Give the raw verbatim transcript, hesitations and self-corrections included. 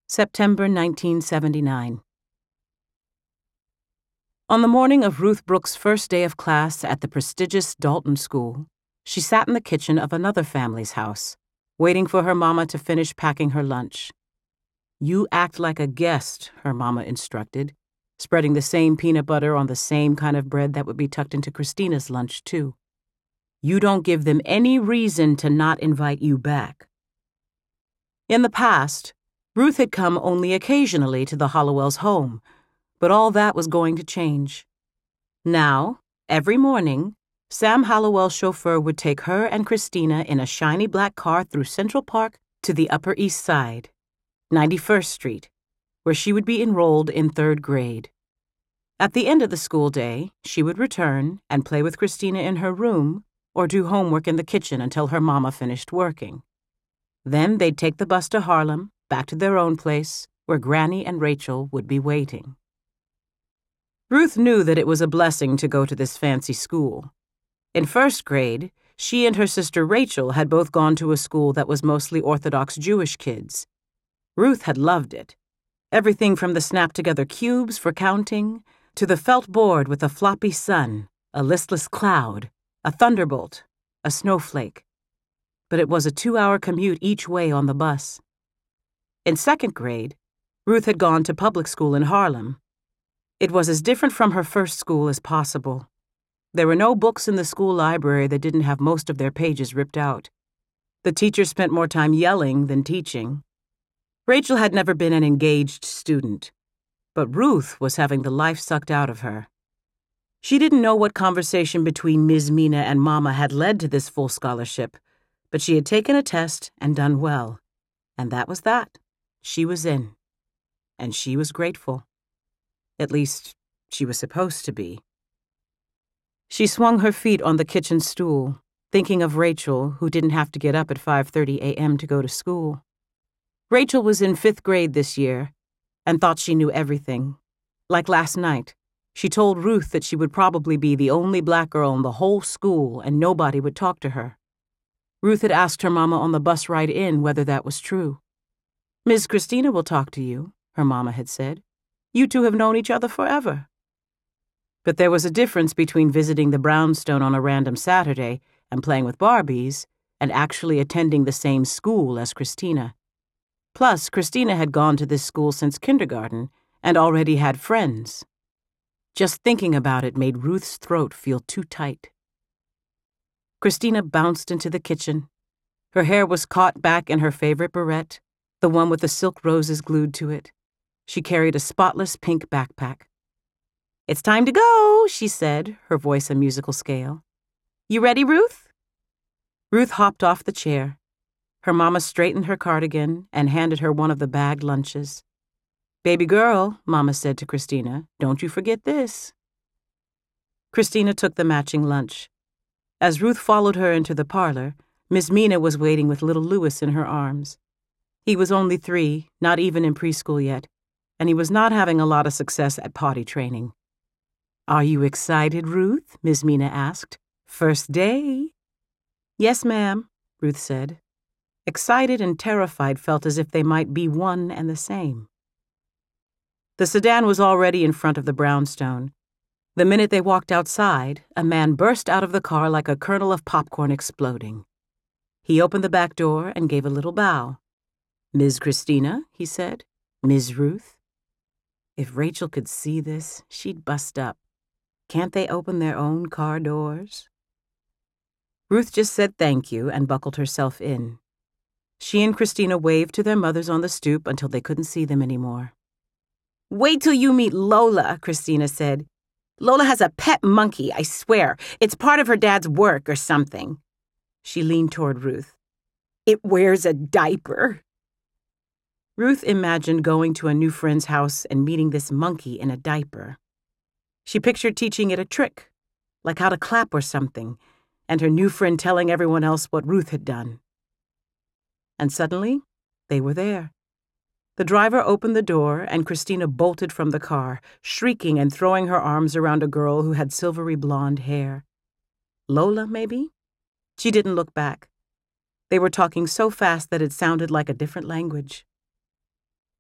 September nineteen seventy-nine. On the morning of Ruth Brooks' first day of class at the prestigious Dalton School, she sat in the kitchen of another family's house, waiting for her mama to finish packing her lunch. "You act like a guest," her mama instructed, spreading the same peanut butter on the same kind of bread that would be tucked into Christina's lunch, too. "You don't give them any reason to not invite you back." In the past, Ruth had come only occasionally to the Hollowells' home, but all that was going to change. Now, every morning, Sam Hallowell's chauffeur would take her and Christina in a shiny black car through Central Park to the Upper East Side, ninety-first Street, where she would be enrolled in third grade. At the end of the school day, she would return and play with Christina in her room or do homework in the kitchen until her mama finished working. Then they'd take the bus to Harlem, back to their own place, where Granny and Rachel would be waiting. Ruth knew that it was a blessing to go to this fancy school. In first grade, she and her sister Rachel had both gone to a school that was mostly Orthodox Jewish kids. Ruth had loved it. Everything from the snap-together cubes for counting, to the felt board with a floppy sun, a listless cloud, a thunderbolt, a snowflake. But it was a two-hour commute each way on the bus. In second grade, Ruth had gone to public school in Harlem. It was as different from her first school as possible. There were no books in the school library that didn't have most of their pages ripped out. The teachers spent more time yelling than teaching. Rachel had never been an engaged student, but Ruth was having the life sucked out of her. She didn't know what conversation between Miz Mina and Mama had led to this full scholarship, but she had taken a test and done well. And that was that. She was in. And she was grateful. At least, she was supposed to be. She swung her feet on the kitchen stool, thinking of Rachel, who didn't have to get up at five thirty a.m. to go to school. Rachel was in fifth grade this year and thought she knew everything. Like last night, she told Ruth that she would probably be the only black girl in the whole school and nobody would talk to her. Ruth had asked her mama on the bus ride in whether that was true. "Miz Christina will talk to you," her mama had said. "You two have known each other forever." But there was a difference between visiting the brownstone on a random Saturday and playing with Barbies and actually attending the same school as Christina. Plus, Christina had gone to this school since kindergarten and already had friends. Just thinking about it made Ruth's throat feel too tight. Christina bounced into the kitchen. Her hair was caught back in her favorite barrette, the one with the silk roses glued to it. She carried a spotless pink backpack. "It's time to go," she said, her voice a musical scale. "You ready, Ruth?" Ruth hopped off the chair. Her mama straightened her cardigan and handed her one of the bagged lunches. "Baby girl," Mama said to Christina, "don't you forget this." Christina took the matching lunch. As Ruth followed her into the parlor, Miss Mina was waiting with little Louis in her arms. He was only three, not even in preschool yet, and he was not having a lot of success at potty training. "Are you excited, Ruth?" Miss Mina asked. "First day?" "Yes, ma'am," Ruth said. Excited and terrified felt as if they might be one and the same. The sedan was already in front of the brownstone. The minute they walked outside, a man burst out of the car like a kernel of popcorn exploding. He opened the back door and gave a little bow. "Miz Christina," he said. "Miz Ruth." If Rachel could see this, she'd bust up. Can't they open their own car doors? Ruth just said thank you and buckled herself in. She and Christina waved to their mothers on the stoop until they couldn't see them anymore. "Wait till you meet Lola," Christina said. "Lola has a pet monkey, I swear. It's part of her dad's work or something." She leaned toward Ruth. "It wears a diaper." Ruth imagined going to a new friend's house and meeting this monkey in a diaper. She pictured teaching it a trick, like how to clap or something, and her new friend telling everyone else what Ruth had done. And suddenly, they were there. The driver opened the door, and Christina bolted from the car, shrieking and throwing her arms around a girl who had silvery blonde hair. Lola, maybe? She didn't look back. They were talking so fast that it sounded like a different language.